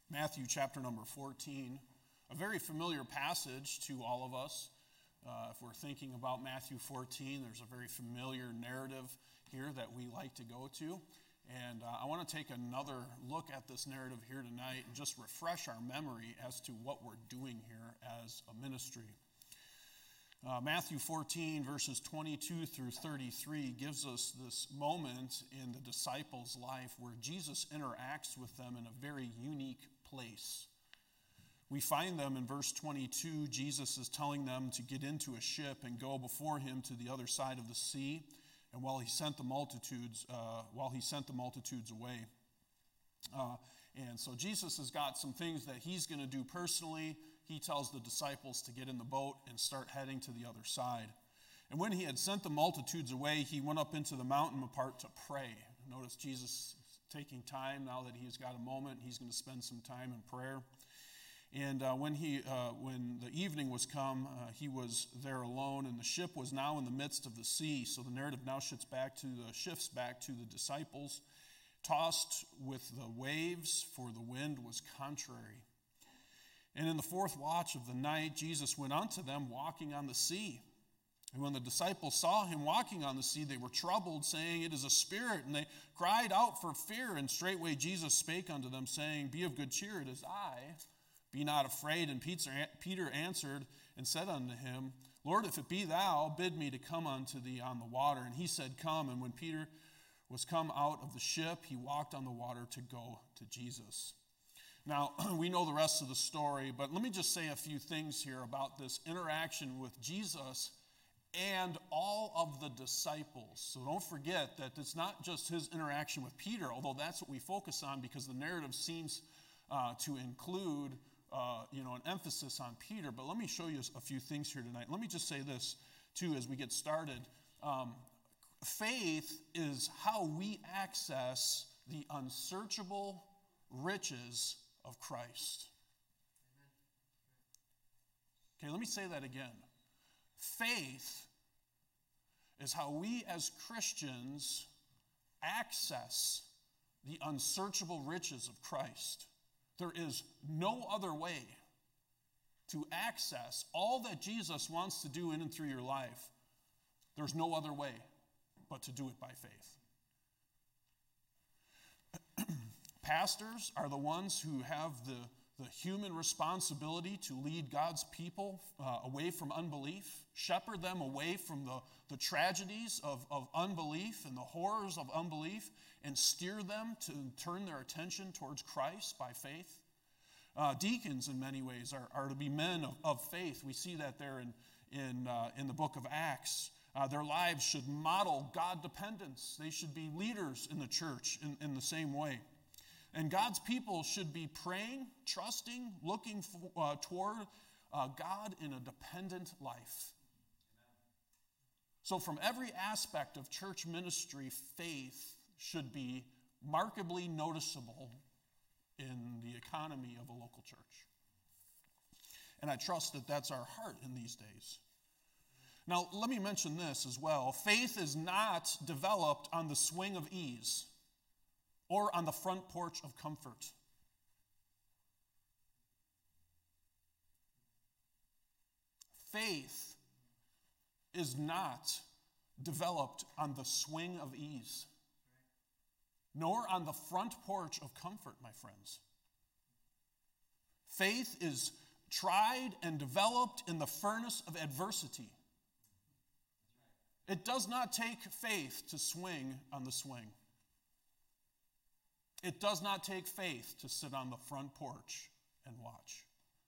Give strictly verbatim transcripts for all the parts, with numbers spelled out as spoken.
Matthew chapter number fourteen, a very familiar passage to all of us. Uh, if we're thinking about Matthew fourteen, there's a very familiar narrative here that we like to go to. And uh, I want to take another look at this narrative here tonight and just refresh our memory as to what we're doing here as a ministry. Uh, Matthew fourteen, verses twenty-two through thirty-three, gives us this moment in the disciples' life where Jesus interacts with them in a very unique place. We find them in verse twenty-two. Jesus is telling them to get into a ship and go before him to the other side of the sea. And while he sent the multitudes, uh, while he sent the multitudes away, uh, and so Jesus has got some things that he's going to do personally. He tells the disciples to get in the boat and start heading to the other side. And when he had sent the multitudes away, he went up into the mountain apart to pray. Notice Jesus taking time now that he's got a moment. He's going to spend some time in prayer. And uh, when he, uh, when the evening was come, uh, he was there alone, and the ship was now in the midst of the sea. So the narrative now shifts back to the shifts back to the disciples, tossed with the waves, for the wind was contrary. And in the fourth watch of the night, Jesus went unto them walking on the sea. And when the disciples saw him walking on the sea, they were troubled, saying, It is a spirit. And they cried out for fear. And straightway Jesus spake unto them, saying, Be of good cheer, it is I. Be not afraid. And Peter answered and said unto him, Lord, if it be thou, bid me to come unto thee on the water. And he said, Come. And when Peter was come out of the ship, he walked on the water to go to Jesus. Now, we know the rest of the story, but let me just say a few things here about this interaction with Jesus and all of the disciples. So don't forget that it's not just his interaction with Peter, although that's what we focus on because the narrative seems uh, to include uh, you know, an emphasis on Peter. But let me show you a few things here tonight. Let me just say this, too, as we get started. Um, faith is how we access the unsearchable riches of Christ. Okay, let me say that again. Faith is how we as Christians access the unsearchable riches of Christ. There is no other way to access all that Jesus wants to do in and through your life. There's no other way but to do it by faith. Pastors are the ones who have the, the human responsibility to lead God's people uh, away from unbelief, shepherd them away from the, the tragedies of, of unbelief and the horrors of unbelief, and steer them to turn their attention towards Christ by faith. Uh, deacons, in many ways, are, are to be men of, of faith. We see that there in, in, uh, in the book of Acts. Uh, their lives should model God dependence. They should be leaders in the church in, in the same way. And God's people should be praying, trusting, looking for, uh, toward uh, God in a dependent life. So from every aspect of church ministry, faith should be markedly noticeable in the economy of a local church. And I trust that that's our heart in these days. Now, let me mention this as well. Faith is not developed on the swing of ease or on the front porch of comfort. Faith is not developed on the swing of ease, nor on the front porch of comfort, my friends. Faith is tried and developed in the furnace of adversity. It does not take faith to swing on the swing. It does not take faith to sit on the front porch and watch.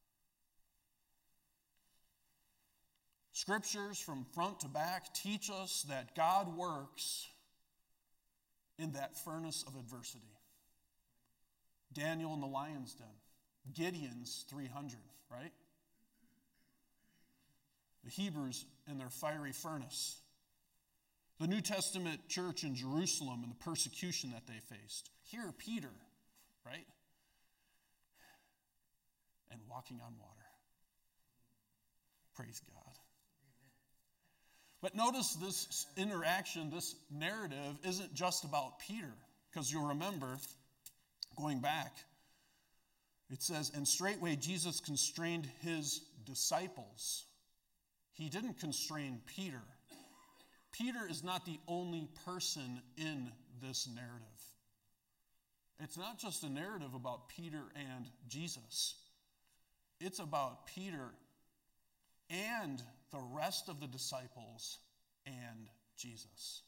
Scriptures from front to back teach us that God works in that furnace of adversity. Daniel in the lion's den. Gideon's three hundred, right? The Hebrews in their fiery furnace. The New Testament church in Jerusalem and the persecution that they faced. Here, Peter, right? And walking on water. Praise God. But notice this interaction, this narrative isn't just about Peter. Because you'll remember, going back, It says, and straightway Jesus constrained his disciples. He didn't constrain Peter. Peter is not the only person in this narrative. It's not just a narrative about Peter and Jesus. It's about Peter and the rest of the disciples and Jesus.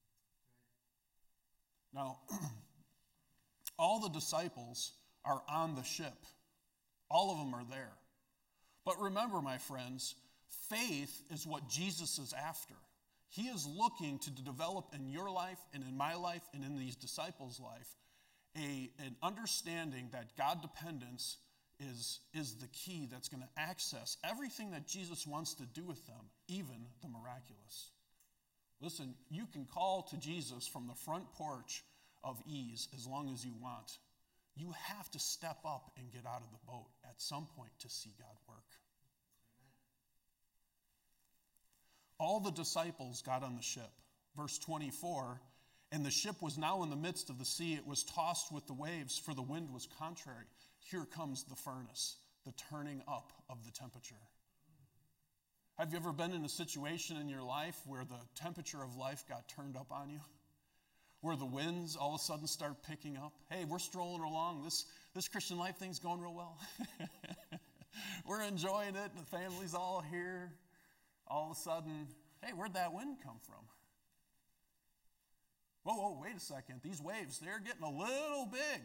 Now, all the disciples are on the ship. All of them are there. But remember, my friends, faith is what Jesus is after. He is looking to develop in your life and in my life and in these disciples' life a, an understanding that God dependence is, is the key that's going to access everything that Jesus wants to do with them, even the miraculous. Listen, you can call to Jesus from the front porch of ease as long as you want. You have to step up and get out of the boat at some point to see God work. All the disciples got on the ship. Verse twenty-four, and the ship was now in the midst of the sea. It was tossed with the waves, for the wind was contrary. Here comes the furnace, the turning up of the temperature. Have you ever been in a situation in your life where the temperature of life got turned up on you? Where the winds all of a sudden start picking up? Hey, we're strolling along. This, this Christian life thing's going real well. We're enjoying it. The family's all here. All of a sudden, hey, where'd that wind come from? Whoa, whoa, wait a second. These waves, they're getting a little big.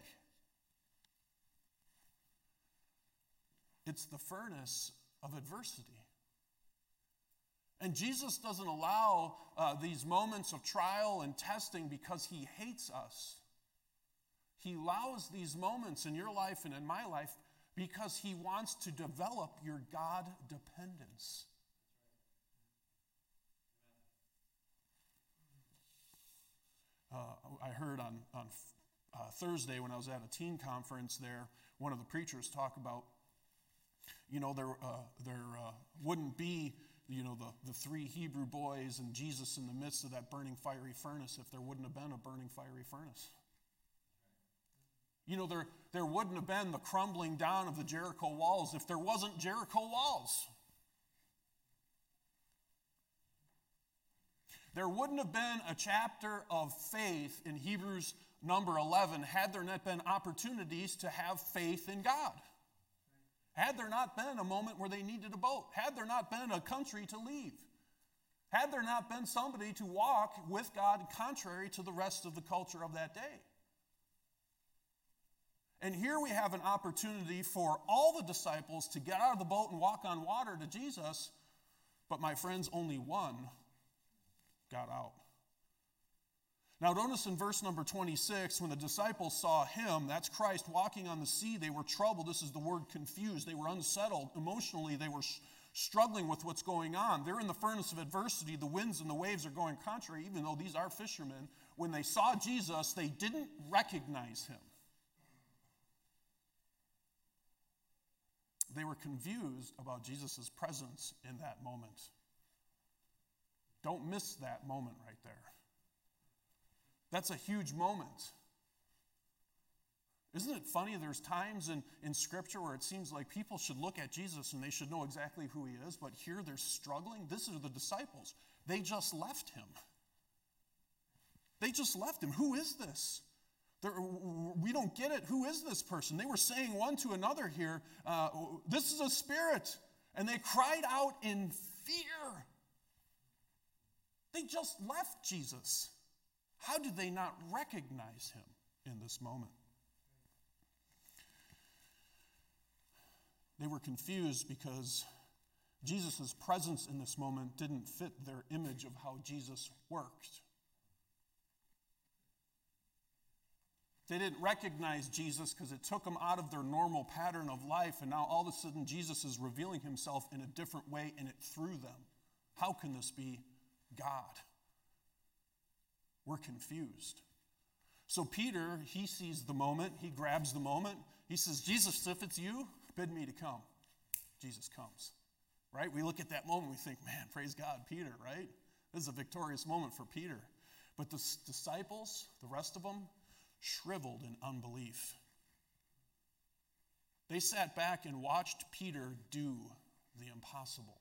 It's the furnace of adversity. And Jesus doesn't allow uh, these moments of trial and testing because he hates us. He allows these moments in your life and in my life because he wants to develop your God dependence. Uh, I heard on, on uh, Thursday when I was at a teen conference there, one of the preachers talk about, you know, there, uh, there uh, wouldn't be, you know, the, the three Hebrew boys and Jesus in the midst of that burning fiery furnace if there wouldn't have been a burning fiery furnace. You know, there, there wouldn't have been the crumbling down of the Jericho walls if there wasn't Jericho walls. There wouldn't have been a chapter of faith in Hebrews number eleven had there not been opportunities to have faith in God. Had there not been a moment where they needed a boat. Had there not been a country to leave. Had there not been somebody to walk with God contrary to the rest of the culture of that day. And here we have an opportunity for all the disciples to get out of the boat and walk on water to Jesus. But my friends, only one got out. Now notice in verse number twenty-six, when the disciples saw him, that's Christ, walking on the sea, they were troubled. This is the word confused. They were unsettled. Emotionally, they were sh- struggling with what's going on. They're in the furnace of adversity. The winds and the waves are going contrary, even though these are fishermen. When they saw Jesus, they didn't recognize him. They were confused about Jesus' presence in that moment. Don't miss that moment right there. That's a huge moment. Isn't it funny? There's times in, in Scripture where it seems like people should look at Jesus and they should know exactly who he is, but here they're struggling. This is the disciples. They just left him. They just left him. Who is this? They're, we don't get it. Who is this person? They were saying one to another here, uh, this is a spirit. And they cried out in fear. They just left Jesus. How did they not recognize him in this moment? They were confused because Jesus' presence in this moment didn't fit their image of how Jesus worked. They didn't recognize Jesus because it took them out of their normal pattern of life, and now all of a sudden Jesus is revealing himself in a different way, and it threw them. How can this be God? We're confused. So Peter, he sees the moment, he grabs the moment, he says, Jesus, if it's you, bid me to come. Jesus comes, right? We look at that moment, we think, man, praise God, Peter, right? This is a victorious moment for Peter. But the disciples, the rest of them, shriveled in unbelief. They sat back and watched Peter do the impossible.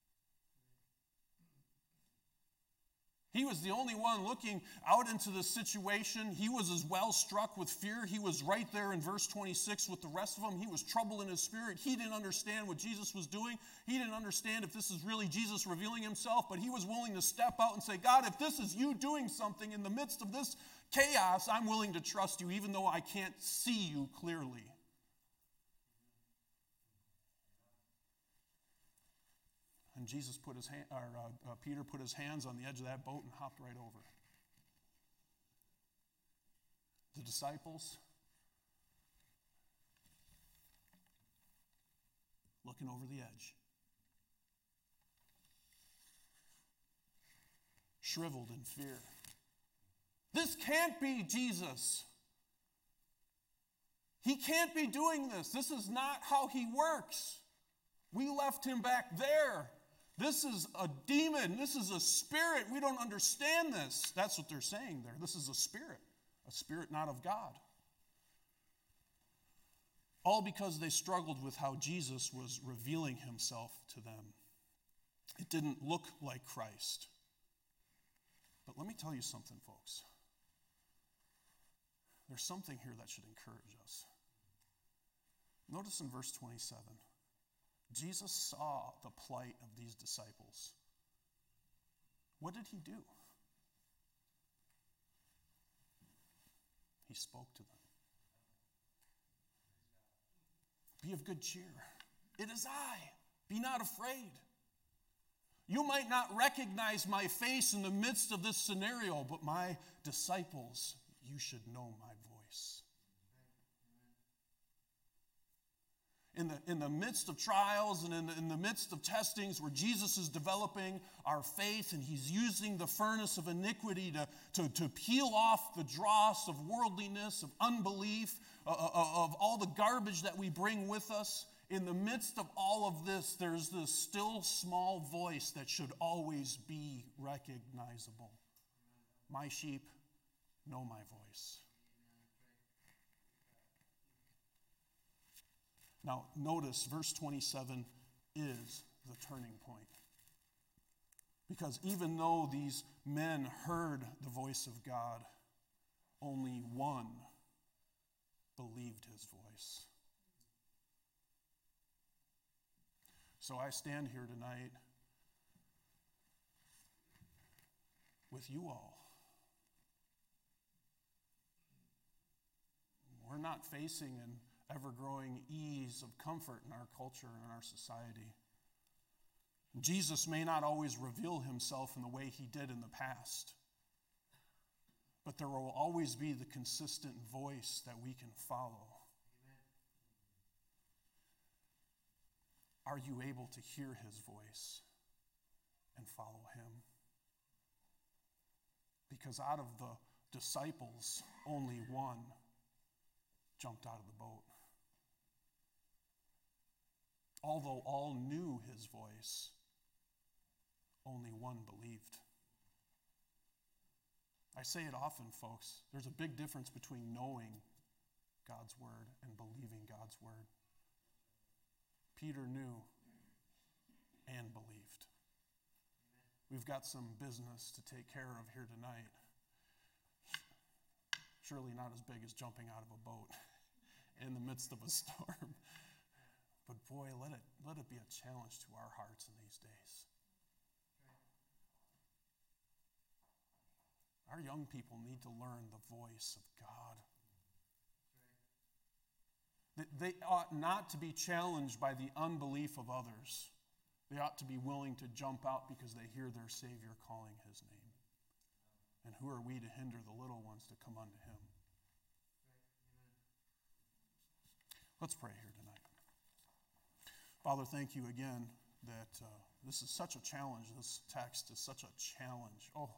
He was the only one looking out into the situation. He was as well struck with fear. He was right there in verse twenty-six with the rest of them. He was troubled in his spirit. He didn't understand what Jesus was doing. He didn't understand if this is really Jesus revealing himself, but he was willing to step out and say, God, if this is you doing something in the midst of this chaos, I'm willing to trust you, even though I can't see you clearly. And Jesus put his hand, or uh, uh, Peter put his hands on the edge of that boat and hopped right over. The disciples, looking over the edge, shriveled in fear. This can't be Jesus. He can't be doing this. This is not how he works. We left him back there. This is a demon. This is a spirit. We don't understand this. That's what they're saying there. This is a spirit, a spirit not of God. All because they struggled with how Jesus was revealing himself to them. It didn't look like Christ. But let me tell you something, folks. There's something here that should encourage us. Notice in verse twenty-seven. Jesus saw the plight of these disciples. What did he do? He spoke to them. Be of good cheer. It is I. Be not afraid. You might not recognize my face in the midst of this scenario, but my disciples, you should know my voice. In the, in the midst of trials and in the, in the midst of testings where Jesus is developing our faith and he's using the furnace of iniquity to, to, to peel off the dross of worldliness, of unbelief, uh, of all the garbage that we bring with us, in the midst of all of this, there's this still small voice that should always be recognizable. My sheep know my voice. Now, notice verse twenty-seven is the turning point. Because even though these men heard the voice of God, only one believed his voice. So I stand here tonight with you all. We're not facing an ever-growing ease of comfort in our culture and in our society. Jesus may not always reveal himself in the way he did in the past, but there will always be the consistent voice that we can follow. Are you able to hear his voice and follow him? Because out of the disciples, only one jumped out of the boat. Although all knew his voice, only one believed. I say it often, folks. There's a big difference between knowing God's word and believing God's word. Peter knew and believed. We've got some business to take care of here tonight. Surely not as big as jumping out of a boat in the midst of a storm. But boy, let it, let it be a challenge to our hearts in these days. Our young people need to learn the voice of God. They ought not to be challenged by the unbelief of others. They ought to be willing to jump out because they hear their Savior calling his name. And who are we to hinder the little ones to come unto him? Let's pray here tonight. Father, thank you again that uh, this is such a challenge. This text is such a challenge. Oh,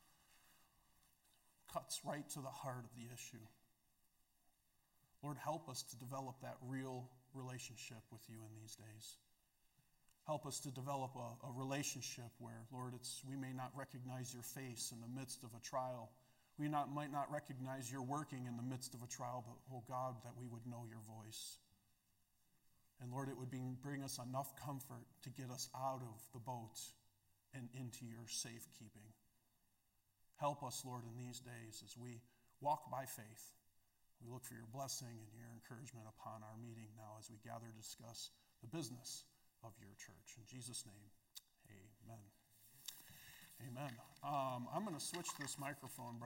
cuts right to the heart of the issue. Lord, help us to develop that real relationship with you in these days. Help us to develop a, a relationship where, Lord, it's we may not recognize your face in the midst of a trial. We not, might not recognize your working in the midst of a trial, but, oh God, that we would know your voice. And Lord, it would be, bring us enough comfort to get us out of the boat and into your safekeeping. Help us, Lord, in these days as we walk by faith. We look for your blessing and your encouragement upon our meeting now as we gather to discuss the business of your church. In Jesus' name, amen. Amen. Um, I'm going to switch this microphone, brother.